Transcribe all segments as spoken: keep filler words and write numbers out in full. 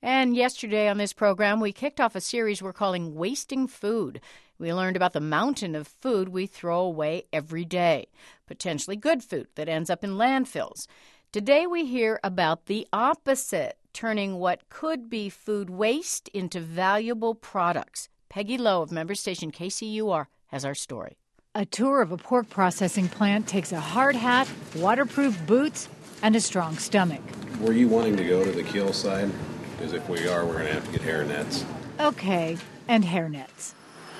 And yesterday on this program, we kicked off a series we're calling Wasting Food. We learned about the mountain of food we throw away every day, potentially good food that ends up in landfills. Today we hear about the opposite, turning what could be food waste into valuable products. Peggy Lowe of member station K C U R has our story. A tour of a pork processing plant takes a hard hat, waterproof boots, and a strong stomach. Were you wanting to go to the kill side? Because if we are, we're going to have to get hair nets. Okay, and hair nets.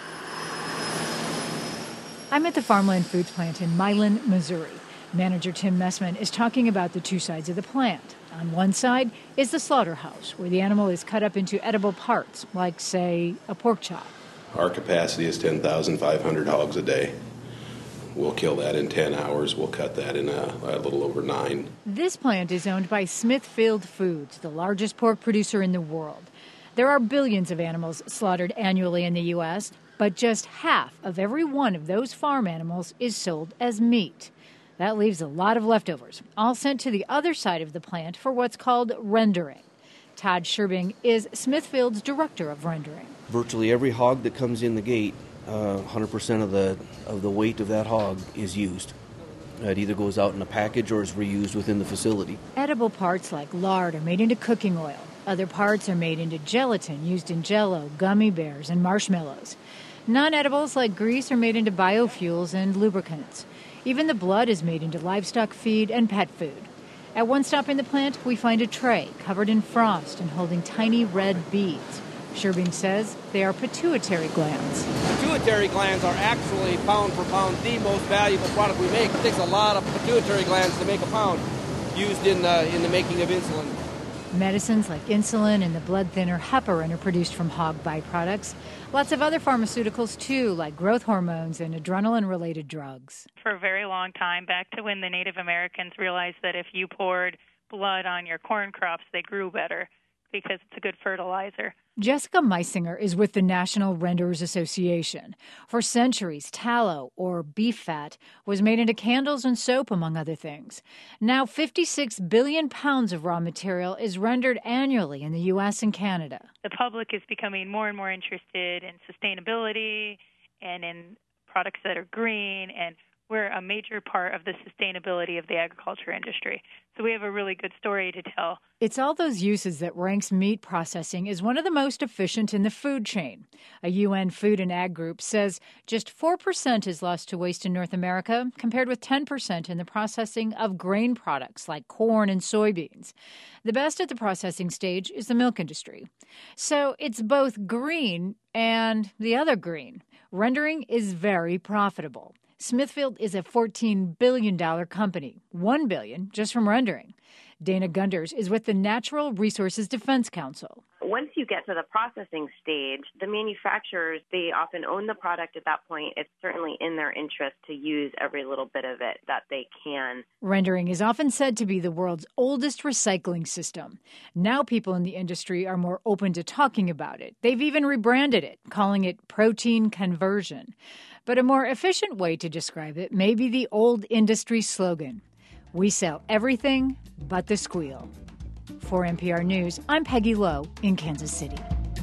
I'm at the Farmland Foods plant in Milan, Missouri. Manager Tim Messman is talking about the two sides of the plant. On one side is the slaughterhouse, where the animal is cut up into edible parts, like, say, a pork chop. Our capacity is ten thousand five hundred hogs a day. We'll kill that in ten hours. We'll cut that in a, a little over nine. This plant is owned by Smithfield Foods, the largest pork producer in the world. There are billions of animals slaughtered annually in the U S, but just half of every one of those farm animals is sold as meat. That leaves a lot of leftovers, all sent to the other side of the plant for what's called rendering. Todd Sherbing is Smithfield's director of rendering. Virtually every hog that comes in the gate, uh, one hundred percent of the of the weight of that hog is used. It either goes out in a package or is reused within the facility. Edible parts like lard are made into cooking oil. Other parts are made into gelatin used in Jell-O, gummy bears, and marshmallows. Non-edibles like grease are made into biofuels and lubricants. Even the blood is made into livestock feed and pet food. At one stop in the plant, we find a tray covered in frost and holding tiny red beads. Sherbing says they are pituitary glands. Pituitary glands are actually, pound for pound, the most valuable product we make. It takes a lot of pituitary glands to make a pound, used in, uh, in the making of insulin. Medicines like insulin and the blood thinner heparin are produced from hog byproducts. Lots of other pharmaceuticals, too, like growth hormones and adrenaline-related drugs. For a very long time, back to when the Native Americans realized that if you poured blood on your corn crops, they grew better because it's a good fertilizer. Jessica Meisinger is with the National Renderers Association. For centuries, tallow, or beef fat, was made into candles and soap, among other things. Now, fifty-six billion pounds of raw material is rendered annually in the U S and Canada. The public is becoming more and more interested in sustainability and in products that are green, and we're a major part of the sustainability of the agriculture industry. So we have a really good story to tell. It's all those uses that ranks meat processing as one of the most efficient in the food chain. A U N Food and Ag group says just four percent is lost to waste in North America, compared with ten percent in the processing of grain products like corn and soybeans. The best at the processing stage is the milk industry. So it's both green and the other green. Rendering is very profitable. Smithfield is a fourteen billion dollars company, one billion dollars just from rendering. Dana Gunders is with the Natural Resources Defense Council. Once you get to the processing stage, the manufacturers, they often own the product at that point. It's certainly in their interest to use every little bit of it that they can. Rendering is often said to be the world's oldest recycling system. Now people in the industry are more open to talking about it. They've even rebranded it, calling it protein conversion. But a more efficient way to describe it may be the old industry slogan, "We sell everything but the squeal." For N P R News, I'm Peggy Lowe in Kansas City.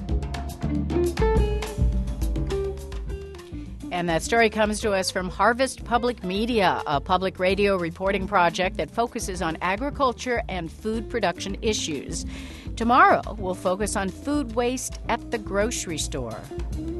And that story comes to us from Harvest Public Media, a public radio reporting project that focuses on agriculture and food production issues. Tomorrow, we'll focus on food waste at the grocery store.